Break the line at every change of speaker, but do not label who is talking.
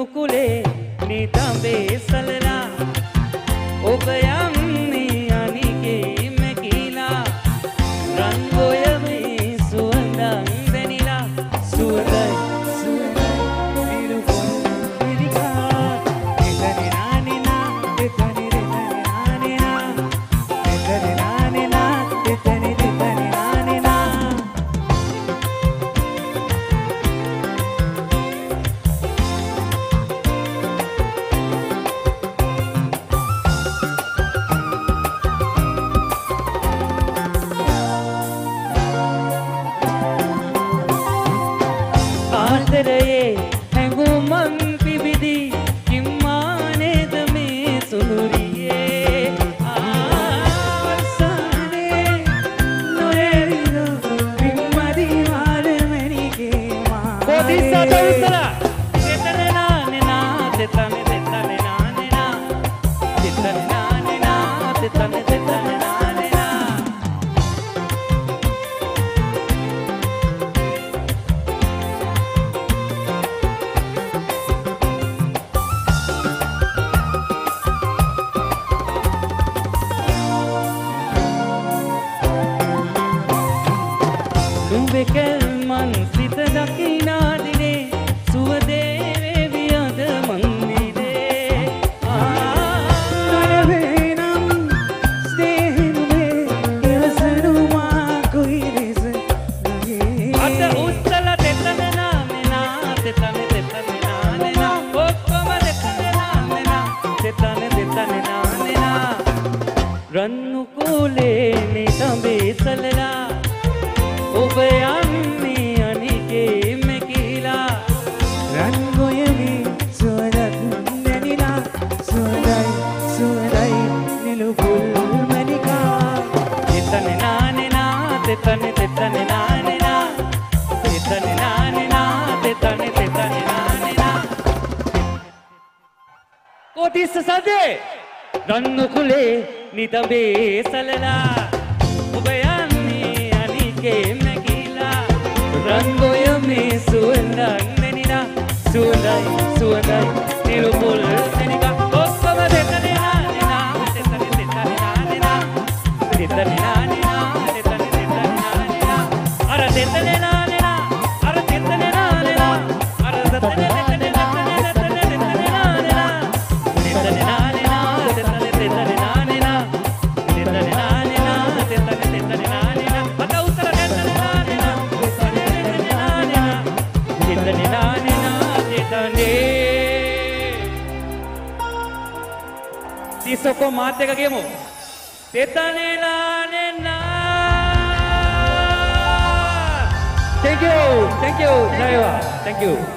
කුලේ නිතඹේ සලලා ඔබ යන්නේ අනිකේ මැකිලා රන් ගොයමේ සුවඳන් දැනිලා සුවඳයි සුවඳයි නිරුපොන් පිරිකා එතන නානිනා එතන නානිනා එතන නානිනා එතන නානිනා ආදරයේ හැඟුමන් පිබිදී කිම්මානේද මේ සුළුරියේ ආසනේ නොයරිදෝ පිම්මදි ආරමණිගේ මා කොදිසට උතර දෙතන නානෙනා දෙතන නානෙනා දෙතන නානෙනා දෙතන නානෙනා කෙල්මන් සිත දකිනා දිනේ සුවදේ වේවි අද මන්දිරේ ආනවේනම් ස්නේහනුවේ ඉවසනුමා කුයිරිස නගේ අත උත්තල දෙතන නාමෙනා දෙතන නානෙනා ඔක්කොම දෙතන නාමෙනා දෙතන නානෙනා රන්නු කුලේ නිතඹේ සලලා ඔබ යන්නේ අනිකේ මැකිලා රන් ගොයමේ සුවඳක් දැනිලා සුවඳයි සුවඳයි නිලුපුල් මණිකා දෙතන නානෙනා දෙතන නානෙනා දෙතන නානෙනා දෙතන නානෙනා කොටිස්ස සදේ රන් කුලේ නිතඹේ සලලා ඔබ යන්නේ අනිකේ රන් ගොයමේ සුවඳන් දැනිලා සුවඳයි සුවඳයි නිරුපුල් මණිකා ඔක්කොම දෙතන නානෙනා දෙතන නානෙනා දෙතන නානෙනා දෙතන නානෙනා අර දෙතන නානෙනා අර දෙතන නානෙනා අර දෙතන නානෙනා Tisoko මාත් එක ගියමු. තෙතනේ නානෙනා. Thank you. Thank you. Thank you.